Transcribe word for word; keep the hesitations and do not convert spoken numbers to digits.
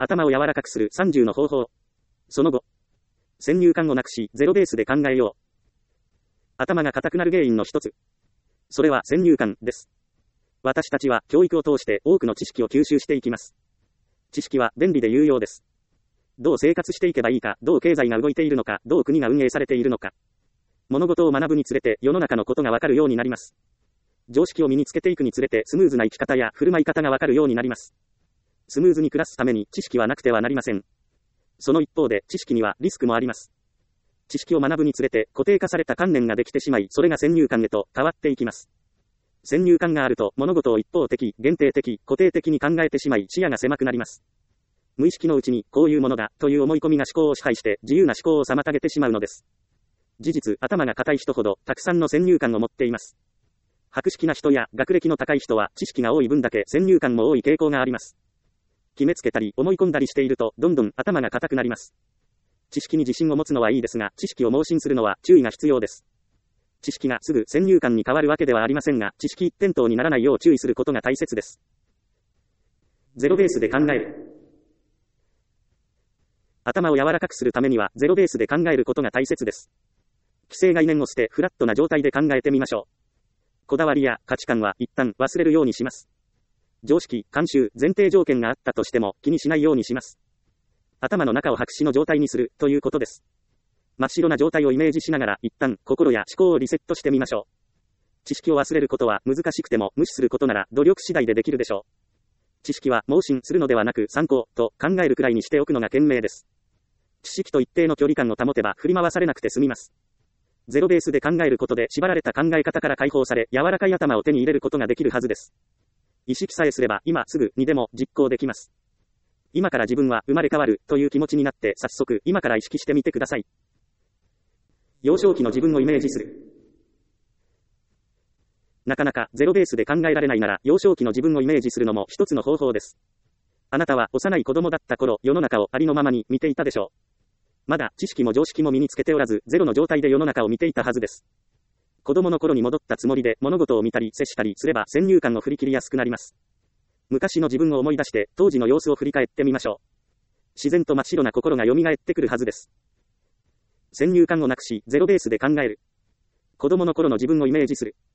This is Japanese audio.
頭を柔らかくするさんじゅうの方法。その後、先入観をなくし、ゼロベースで考えよう。頭が硬くなる原因の一つ。それは先入観です。私たちは教育を通して多くの知識を吸収していきます。知識は便利で有用です。どう生活していけばいいか、どう経済が動いているのか、どう国が運営されているのか。物事を学ぶにつれて世の中のことがわかるようになります。常識を身につけていくにつれてスムーズな生き方や振る舞い方がわかるようになります。スムーズに暮らすために知識はなくてはなりません。その一方で知識にはリスクもあります。知識を学ぶにつれて固定化された観念ができてしまい、それが先入観へと変わっていきます。先入観があると物事を一方的、限定的、固定的に考えてしまい視野が狭くなります。無意識のうちにこういうものだという思い込みが思考を支配して自由な思考を妨げてしまうのです。事実、頭が固い人ほどたくさんの先入観を持っています。博識な人や学歴の高い人は知識が多い分だけ先入観も多い傾向があります。決めつけたり思い込んだりしているとどんどん頭が固くなります。知識に自信を持つのはいいですが、知識を盲信するのは注意が必要です。知識がすぐ先入観に変わるわけではありませんが、知識一辺倒にならないよう注意することが大切です。ゼロベースで考える。頭を柔らかくするためにはゼロベースで考えることが大切です。既成概念を捨てフラットな状態で考えてみましょう。こだわりや価値観は一旦忘れるようにします。常識、慣習、前提条件があったとしても気にしないようにします。頭の中を白紙の状態にするということです。真っ白な状態をイメージしながら一旦心や思考をリセットしてみましょう。知識を忘れることは難しくても無視することなら努力次第でできるでしょう。知識は盲信するのではなく参考と考えるくらいにしておくのが賢明です。知識と一定の距離感を保てば振り回されなくて済みます。ゼロベースで考えることで縛られた考え方から解放され、柔らかい頭を手に入れることができるはずです。意識さえすれば今すぐにでも実行できます。今から自分は生まれ変わるという気持ちになって早速今から意識してみてください。幼少期の自分をイメージする。なかなかゼロベースで考えられないなら幼少期の自分をイメージするのも一つの方法です。あなたは幼い子供だった頃、世の中をありのままに見ていたでしょう。まだ知識も常識も身につけておらず、ゼロの状態で世の中を見ていたはずです。子供の頃に戻ったつもりで物事を見たり接したりすれば先入観を振り切りやすくなります。昔の自分を思い出して当時の様子を振り返ってみましょう。自然と真っ白な心が蘇ってくるはずです。先入観をなくしゼロベースで考える。子供の頃の自分をイメージする。